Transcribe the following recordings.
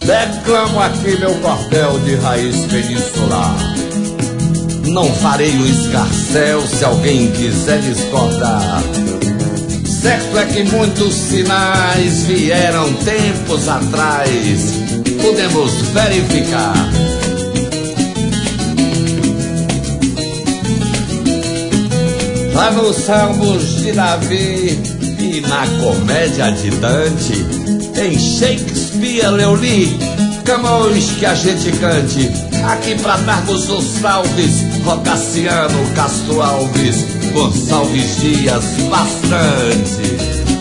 Declamo aqui meu cordel de raiz peninsular. Não farei um escarcéu se alguém quiser discordar. Certo é que muitos sinais vieram tempos atrás, podemos verificar. Lá nos Salmos de Davi e na comédia de Dante, em Shakespeare eu li, Camões que a gente cante. Aqui pra darmos os salves, Rocaciano, Castro Alves, Gonçalves Dias, bastante.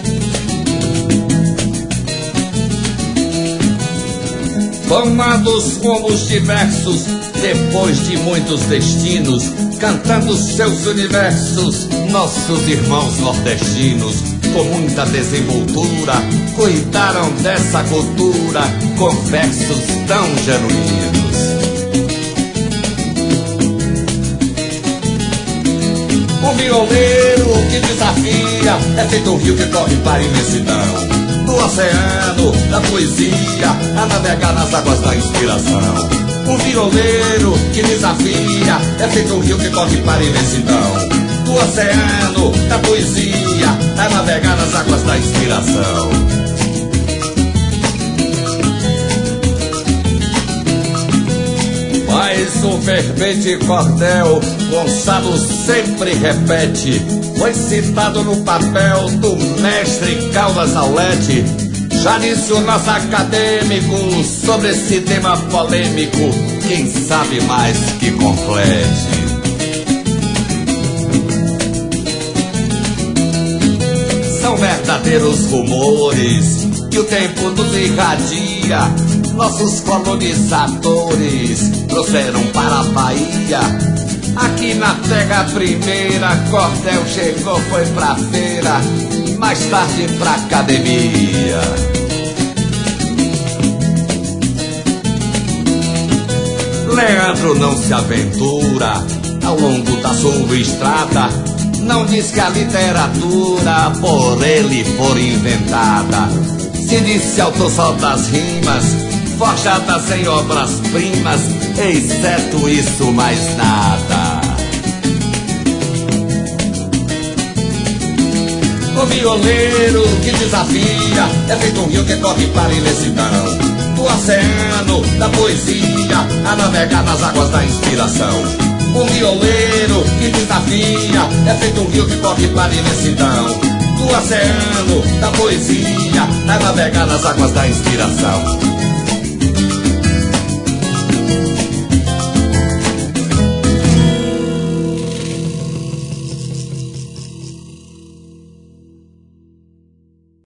Tomados rumos diversos, depois de muitos destinos, cantando seus universos, nossos irmãos nordestinos, com muita desenvoltura, cuidaram dessa cultura, com versos tão genuínos. O violeiro que desafia é feito um rio que corre para a imensidão do oceano, da poesia, a navegar nas águas da inspiração. O violeiro que desafia é feito um rio que corre para a imensidão do oceano, da poesia, a navegar nas águas da inspiração. Mas o fervente cordel, Gonçalo sempre repete, foi citado no papel do mestre Caldas Aulete. Já disse o nosso acadêmico sobre esse tema polêmico, quem sabe mais que complete. São verdadeiros rumores que o tempo nos irradia. Nossos colonizadores trouxeram para a Bahia. Aqui na terra primeira, cordel chegou, foi pra feira, mais tarde pra academia. Leandro não se aventura ao longo da sua estrada, não diz que a literatura por ele for inventada. Se disse autor só das rimas, forjadas em obras-primas, exceto isso mais nada. O violeiro que desafia é feito um rio que corre para a imensidão do oceano, da poesia, a navegar nas águas da inspiração. O violeiro que desafia é feito um rio que corre para a imensidão do oceano, da poesia, a navegar nas águas da inspiração.